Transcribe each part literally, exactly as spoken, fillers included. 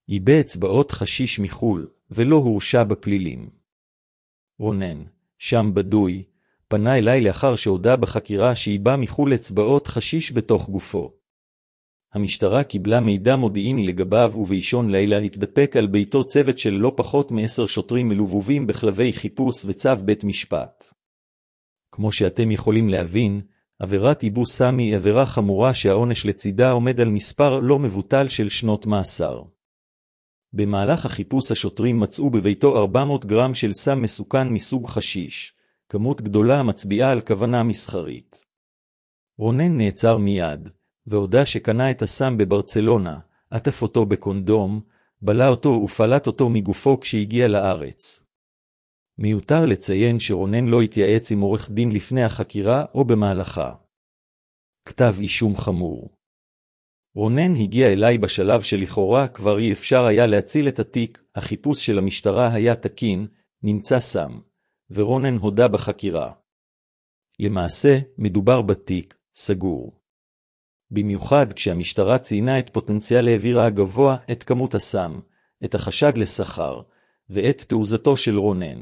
איבד אצבעות חשיש מחול, ולא הורשע בפלילים. רונן, שם בדוי, פנה אליי לאחר שהודע בחקירה שאיבד מחול אצבעות חשיש בתוך גופו. המשטרה קיבלה מידע מודיעיני לגביו ובאישון לילה התדפק על ביתו צוות של לא פחות מעשר שוטרים מלובבים בכלבי חיפוש וצו בית משפט. כמו שאתם יכולים להבין, עבירת ייבוא סם היא עבירה חמורה שהעונש לצידה עומד על מספר לא מבוטל של שנות מאסר. במהלך החיפוש השוטרים מצאו בביתו ארבע מאות גרם של סם מסוכן מסוג חשיש, כמות גדולה המצביעה על כוונה מסחרית. רונן נעצר מיד, והודע שקנה את הסם בברצלונה, עטף אותו בקונדום, בלה אותו ופלט אותו מגופו כשהגיע לארץ. מיותר לציין שרונן לא התייעץ עם עורך דין לפני החקירה או במהלכה. כתב אישום חמור. רונן הגיע אליי בשלב שלכאורה כבר אי אפשר היה להציל את התיק, החיפוש של המשטרה היה תקין, נמצא סם, ורונן הודה בחקירה. למעשה, מדובר בתיק, סגור. במיוחד כשהמשטרה ציינה את פוטנציאל העבירה הגבוה, את כמות הסם, את החשד לסחר, ואת תעוזתו של רונן.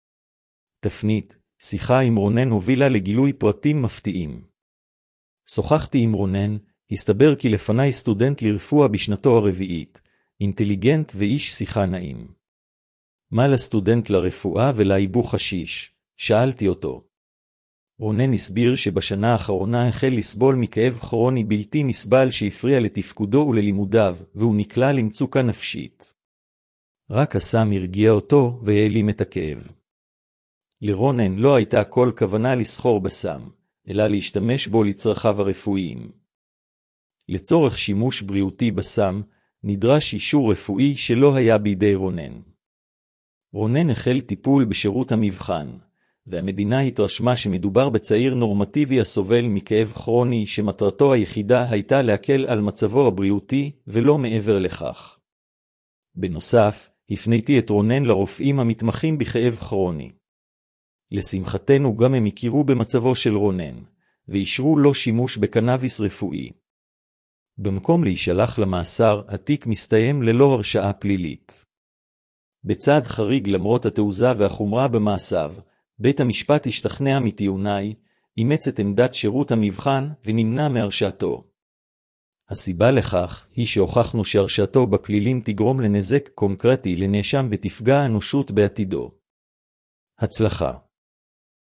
תפנית, שיחה עם רונן הובילה לגילוי פרטים מפתיעים. שוחחתי עם רונן, הסתבר כי לפני סטודנט לרפואה בשנתו הרביעית, אינטליגנט ואיש שיחה נעים. מה לסטודנט לרפואה ולעיבוד חשיש? שאלתי אותו. רונן הסביר שבשנה האחרונה החל לסבול מכאב כרוני בלתי נסבל שהפריע לתפקודו וללימודיו, והוא נקלע למצוקה נפשית. רק הסם הרגיע אותו והעלים את הכאב. לרונן לא הייתה כל כוונה לסחור בסם, אלא להשתמש בו לצרכיו הרפואיים. לצורך שימוש בריאותי בסם, נדרש אישור רפואי שלא היה בידי רונן. רונן החל טיפול בשירות המבחן, והמדינה התרשמה שמדובר בצעיר נורמטיבי הסובל מכאב כרוני שמטרתו היחידה הייתה להקל על מצבו הבריאותי ולא מעבר לכך. בנוסף, הפניתי את רונן לרופאים המתמחים בכאב כרוני. לשמחתנו גם הם הכירו במצבו של רונן, ואישרו לו שימוש בקנאביס רפואי. במקום להישלח למאסר, התיק מסתיים ללא הרשעה פלילית. בצעד חריג למרות התעוזה והחומרה במעשיו, בית המשפט השתכנע מטיעוניי, אימץ את עמדת שירות המבחן ונמנע מהרשעתו. הסיבה לכך היא שהוכחנו שהרשעתו בפלילים תגרום לנזק קונקרטי לנאשם ותפגע אנושות בעתידו. הצלחה.